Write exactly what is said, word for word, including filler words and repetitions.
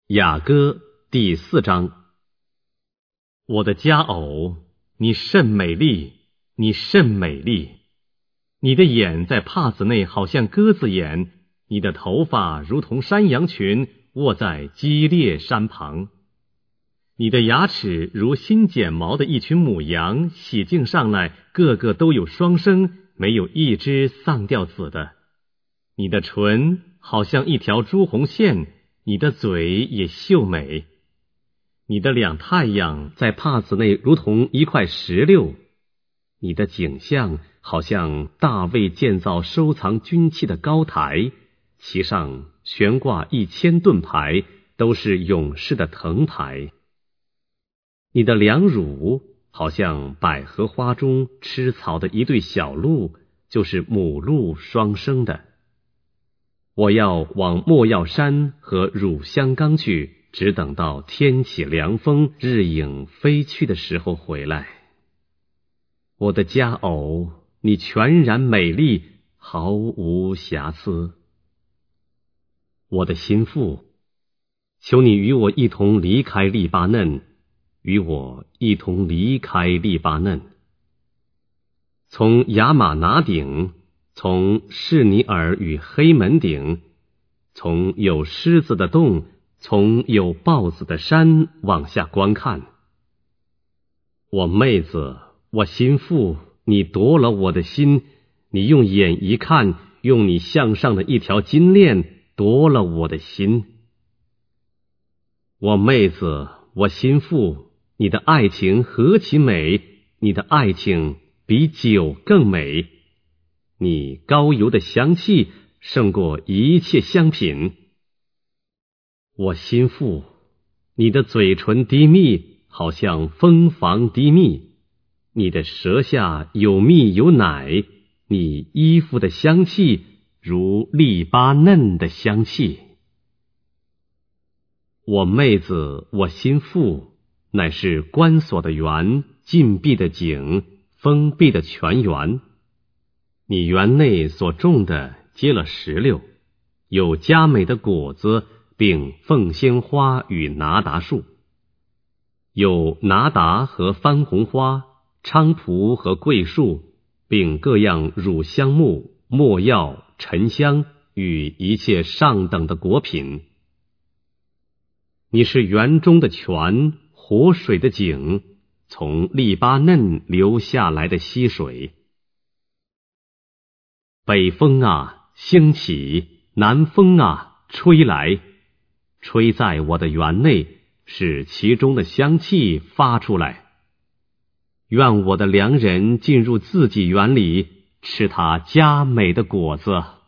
雅歌第四章。我的佳偶，你甚美丽，你甚美丽。你的眼在帕子内好像鸽子眼，你的头发如同山羊群卧在激烈山旁。你的牙齿如新剪毛的一群母羊，洗净上来，个个都有双生，没有一只丧掉子的。你的唇好像一条朱红线，你的嘴也秀美。你的两太阳在帕子内如同一块石榴，你的景象好像大卫建造收藏军器的高台，其上悬挂一千盾牌，都是勇士的藤牌。你的两乳好像百合花中吃草的一对小鹿，就是母鹿双生的。我要往莫药山和乳香冈去，只等到天起凉风，日影飞去的时候回来。我的佳偶，你全然美丽，毫无瑕疵。我的心腹，求你与我一同离开利巴嫩，与我一同离开利巴嫩。从亚玛拿顶，从士尼尔与黑门顶，从有狮子的洞，从有豹子的山往下观看。我妹子，我心腹，你夺了我的心，你用眼一看，用你项上的一条金链夺了我的心。我妹子，我心腹，你的爱情何其美，你的爱情比酒更美。你膏油的香气胜过一切香品。我心腹，你的嘴唇滴蜜，好像蜂房滴蜜，你的舌下有蜜有奶，你衣服的香气如利巴嫩的香气。我妹子，我心腹，乃是关锁的园，禁闭的井，封闭的泉源。你园内所种的结了石榴，有佳美的果子，并凤仙花与拿达树，有拿达和番红花、菖蒲和桂树，并各样乳香木、没药、沉香与一切上等的果品。你是园中的泉，活水的井，从利巴嫩流下来的溪水。北风啊，兴起；南风啊，吹来，吹在我的园内，使其中的香气发出来。愿我的良人进入自己园里，吃他佳美的果子。